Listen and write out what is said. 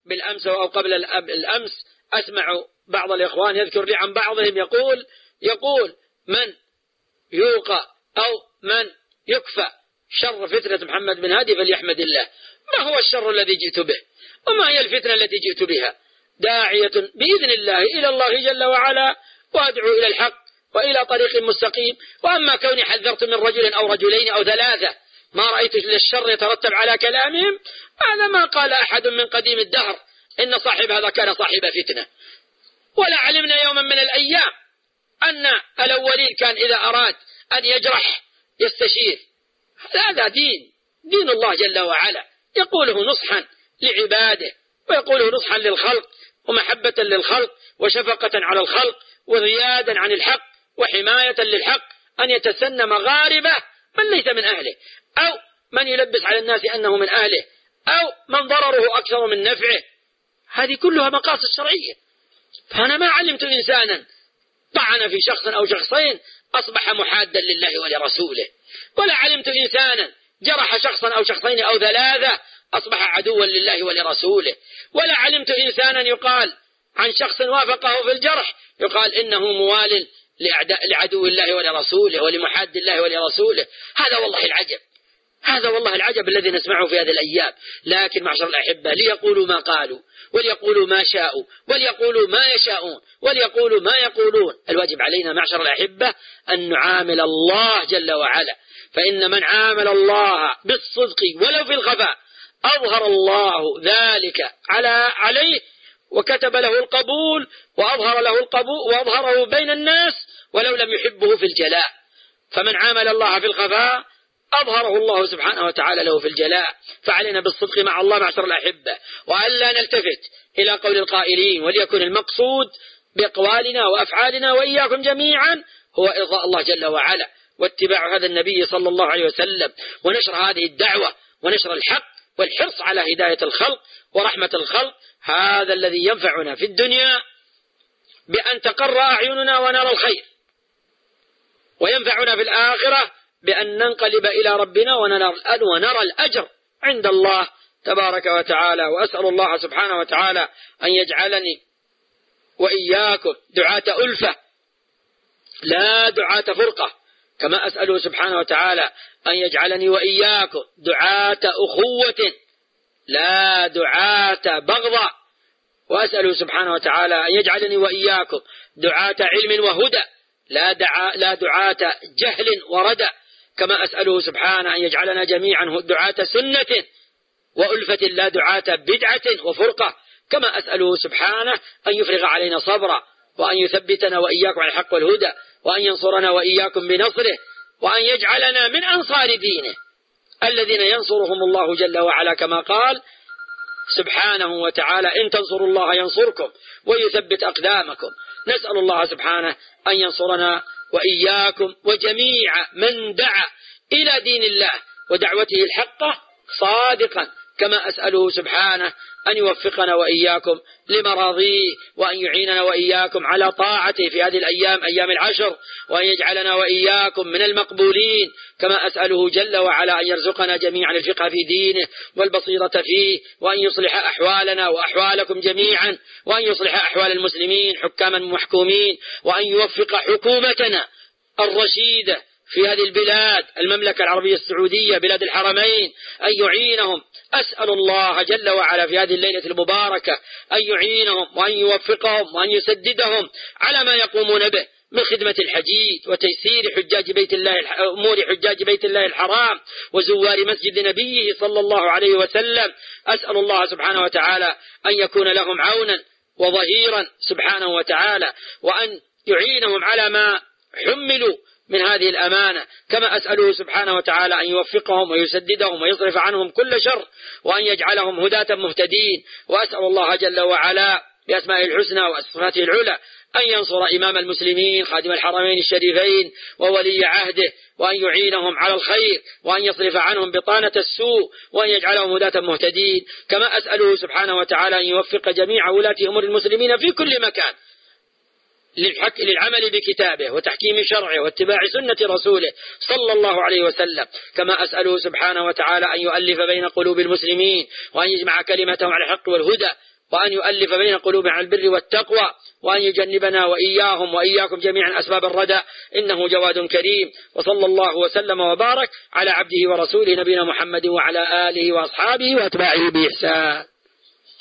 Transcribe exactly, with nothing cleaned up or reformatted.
بالأمس أو قبل الأمس أسمع بعض الإخوان يذكر لي عن بعضهم يقول يقول من يوقى أو من يكفى شر فتنة محمد بن هادي فليحمد الله. ما هو الشر الذي جئت به وما هي الفتنة التي جئت بها؟ داعية بإذن الله إلى الله جل وعلا وأدعو إلى الحق وإلى طريق مستقيم. وأما كوني حذرت من رجل أو رجلين أو ثلاثة ما رأيت للشر يترتب على كلامهم، هذا ما قال أحد من قديم الدهر إن صاحب هذا كان صاحب فتنة. ولا علمنا يوما من الأيام أن الأولين كان إذا أراد أن يجرح يستشير. هذا دين دين الله جل وعلا يقوله نصحا لعباده ويقوله نصحا للخلق ومحبة للخلق وشفقة على الخلق وغيادا عن الحق وحماية للحق، أن يتسنى مغاربه من ليس من أهله أو من يلبس على الناس أنه من أهله أو من ضرره أكثر من نفعه. هذه كلها مقاصد شرعية. فأنا ما علمت إنسانا طعن في شخص أو شخصين أصبح محادا لله ولرسوله، ولا علمت إنسانا جرح شخصا أو شخصين أو ثلاثة أصبح عدوا لله ولرسوله، ولا علمت إنسانا يقال عن شخص وافقه في الجرح يقال إنه موال لعدو الله ولرسوله ولمحاد الله ولرسوله. هذا والله العجب، هذا والله العجب الذي نسمعه في هذه الأيام. لكن معشر الأحبة ليقولوا ما قالوا وليقولوا ما شاءوا وليقولوا ما يشاءون وليقولوا ما يقولون. الواجب علينا معشر الأحبة أن نعامل الله جل وعلا، فإن من عامل الله بالصدق ولو في الخفاء أظهر الله ذلك على عليه وكتب له القبول وأظهر له القبول وأظهره بين الناس ولو لم يحبه في الجلاء. فمن عامل الله في الخفاء أظهره الله سبحانه وتعالى له في الجلاء. فعلينا بالصدق مع الله معشر الأحبة، وألا نلتفت إلى قول القائلين، وليكن المقصود بأقوالنا وأفعالنا وإياكم جميعا هو إرضاء الله جل وعلا واتباع هذا النبي صلى الله عليه وسلم ونشر هذه الدعوة ونشر الحق والحرص على هداية الخلق ورحمة الخلق. هذا الذي ينفعنا في الدنيا بأن تقر أعيننا ونرى الخير، وينفعنا في الآخرة بأن ننقلب إلى ربنا ونرى الأجر عند الله تبارك وتعالى. وأسأل الله سبحانه وتعالى أن يجعلني وإياكم دعاة ألفة لا دعاة فرقة، كما أسأله سبحانه وتعالى أن يجعلني وإياكم دعاة أخوة لا دعاة بغضة، وأسأله سبحانه وتعالى أن يجعلني وإياكم دعاة علم وهدى لا دعاة, لا دعاة جهل وردى، كما أسأله سبحانه أن يجعلنا جميعا دعاة سنة وألفة لا دعاة بدعة وفرقة، كما أسأله سبحانه أن يفرغ علينا صبرا وأن يثبتنا وإياكم على الحق والهدى وأن ينصرنا وإياكم بنصره وأن يجعلنا من أنصار دينه الذين ينصرهم الله جل وعلا، كما قال سبحانه وتعالى إن تنصروا الله ينصركم ويثبت أقدامكم. نسأل الله سبحانه أن ينصرنا وإياكم وجميع من دعا إلى دين الله ودعوته الحقة صادقا، كما أسأله سبحانه أن يوفقنا وإياكم لمراضيه وأن يعيننا وإياكم على طاعته في هذه الأيام أيام العشر، وأن يجعلنا وإياكم من المقبولين، كما أسأله جل وعلا أن يرزقنا جميعا الفقه في دينه والبصيرة فيه، وأن يصلح أحوالنا وأحوالكم جميعا، وأن يصلح أحوال المسلمين حكاما محكومين، وأن يوفق حكومتنا الرشيدة في هذه البلاد المملكة العربية السعودية بلاد الحرمين أن يعينهم. أسأل الله جل وعلا في هذه الليلة المباركة أن يعينهم وأن يوفقهم وأن يسددهم على ما يقومون به من خدمة الحجيج وتيسير حجاج بيت الله أمور حجاج بيت الله الحرام وزوار مسجد نبيه صلى الله عليه وسلم. أسأل الله سبحانه وتعالى أن يكون لهم عونا وظهيرا سبحانه وتعالى، وأن يعينهم على ما حملوا من هذه الأمانة، كما أسأله سبحانه وتعالى أن يوفقهم ويسددهم ويصرف عنهم كل شر وأن يجعلهم هداة مهتدين. وأسأل الله جل وعلا بأسمائه الحسنى وصفاته العلى أن ينصر إمام المسلمين خادم الحرمين الشريفين وولي عهده، وأن يعينهم على الخير وأن يصرف عنهم بطانة السوء وأن يجعلهم هداة مهتدين. كما أسأله سبحانه وتعالى أن يوفق جميع ولاة أمور المسلمين في كل مكان للعمل بكتابه وتحكيم شرعه واتباع سنة رسوله صلى الله عليه وسلم. كما أسأله سبحانه وتعالى أن يؤلف بين قلوب المسلمين وأن يجمع كلمتهم على الحق والهدى وأن يؤلف بين قلوبنا على البر والتقوى، وأن يجنبنا وإياهم وإياكم جميعا أسباب الردى، إنه جواد كريم. وصلى الله وسلم وبارك على عبده ورسوله نبينا محمد وعلى آله وأصحابه وأتباعه بإحسان.